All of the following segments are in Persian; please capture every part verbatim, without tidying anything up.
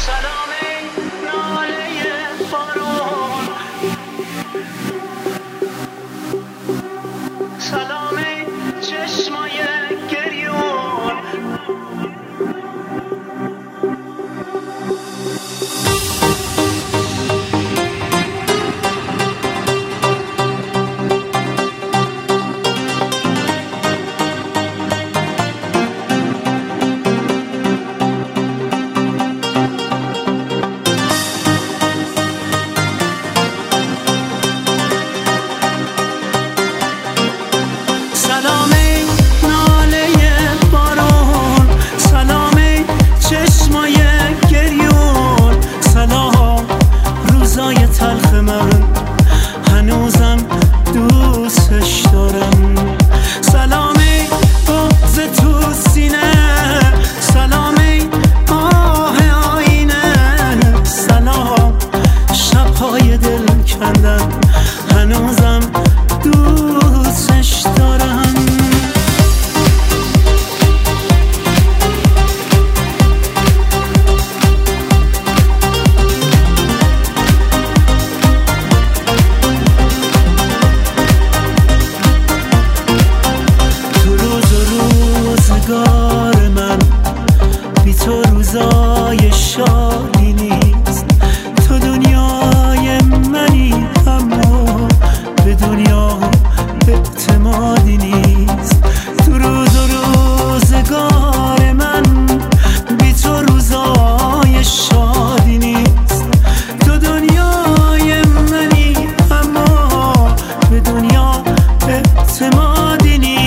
روزای شادی نیست. تو دنیای منی اما به دنیا اعتمادی نیست. تو روز و روزگار من بی تو روزای شادی نیست. تو دنیای منی اما به دنیا اعتمادی نیست.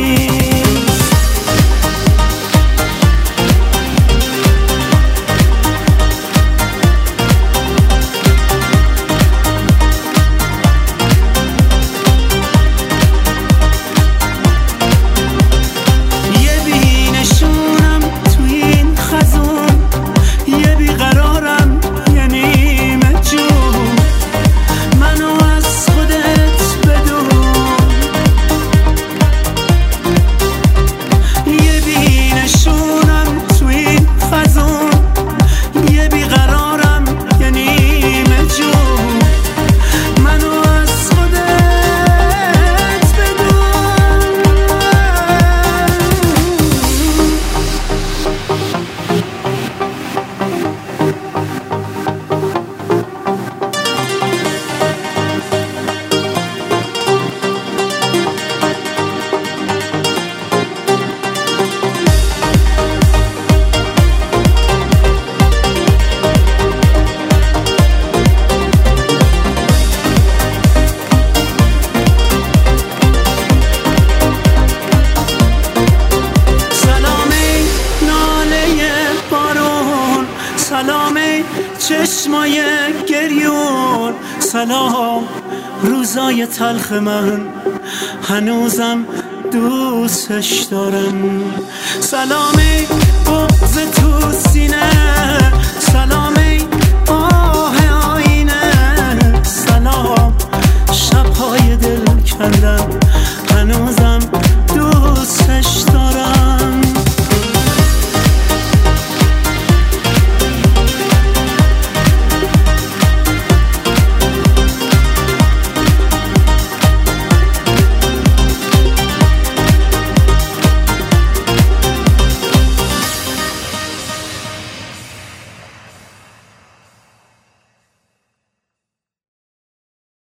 سلام چشمای گریون، سلام روزای تلخ من هنوزم دوستش دارم. سلام بغض تو